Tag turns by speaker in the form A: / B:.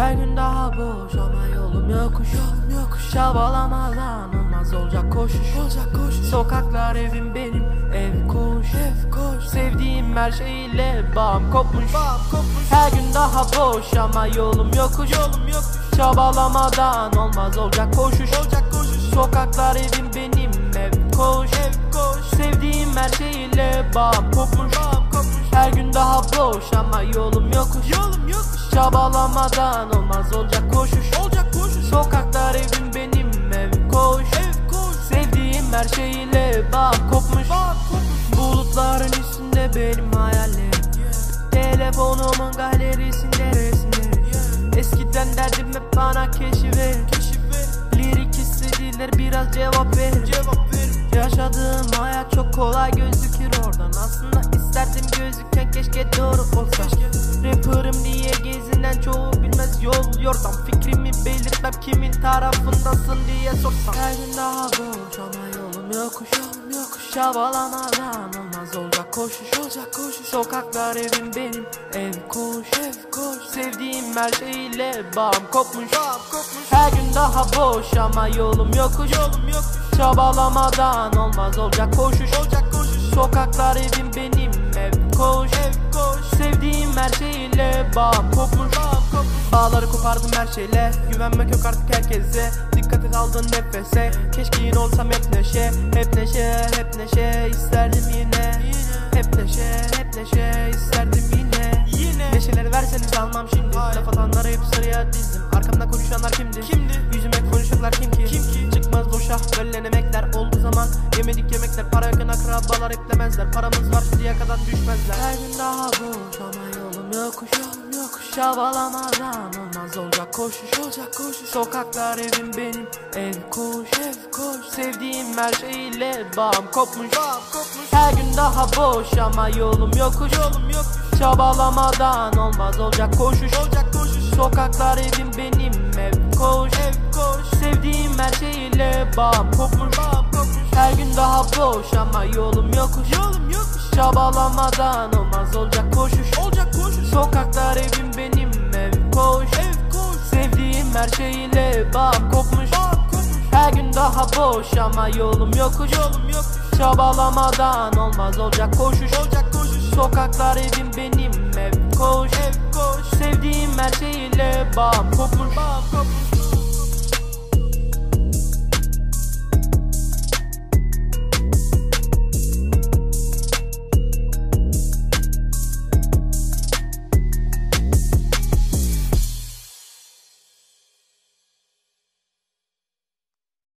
A: Her gün daha boş ama yolum yokuş. Çabalamadan olmaz olacak koşuş. Sokaklar evim benim, ev koş. Sevdiğim her şeyle bağım kopmuş. Her gün daha boş ama yolum yokuş. Çabalamadan olmaz olacak koşuş. Sokaklar evim benim, ev koş. Sevdiğim her şeyle bağım kopmuş. Her gün daha boş ama yolum yokuş. Çabalamadan olmaz olacak koşuş. Sokaklar evim benim, ev koş. Sevdiğim her şeyle bağım kopmuş. Bulutların üstünde benim hayallerim. Telefonumun galerisinde resimlerim. Eskiden derdim hep bana keşiverin. Lirik hissedilir, biraz cevap verin. Yaşadığım hayat çok kolay gözükür oradan. Aslında isterdim gözüken keşke doğru olsa. Rapper'ım diye gezinen çoğu bilmez yol yordam. Fikrimi belirtmem kimin tarafındasın diye sorsam. Her gün daha boş ama yolum yokuş. Çabalamadan olmaz olacak koşuş. Sokaklar evim benim, ev koş. Sevdiğim her şeyle bağım kopmuş. Her gün daha boş ama yolum yokuş. Çabalamadan olmaz olacak koşuş. Sokaklar evim benim, ev koş. Sevdiğim her şeyle bağım kopmuş. Bağları kopardım her şeyle. Güvenmek yok artık herkese. Dikkat et aldığın nefese. Keşke yine olsam hep neşe. Hep neşe isterdim yine. Hep neşe isterdim yine. Neşeleri verseniz almam şimdi. Laf atanları hep sıraya dizdim. Arkamda konuşanlar kimdi? Yüzüme konuşacaklar kim ki? Çıkmaz boşa verilen emekler. Olduğu zaman yemedik yemekler. Para yakın akrabalar eklemezler. Paramız var şimdiye kadar düşmezler. Her gün daha boş ama yolum yokuş. Çabalamadan olmaz olacak koşuş. Sokaklar evim benim, ev koş. Sevdiğim her şeyle bağım kopmuş. Her gün daha boş ama yolum yokuş. Çabalamadan olmaz olacak koşuş. Sokaklar evim benim, ev koş. Sevdiğim her şeyle bağım kopmuş. Her gün daha boş ama yolum yokuş. Çabalamadan olmaz olacak koşuş. Sokaklar evim benim, ev koş. Sevdiğim her şeyle bağım kopmuş. Her gün daha boş ama yolum yokuş. Çabalamadan olmaz olacak koşuş. Sokaklar evim benim, ev koş. Sevdiğim her şeyle bağım kopmuş.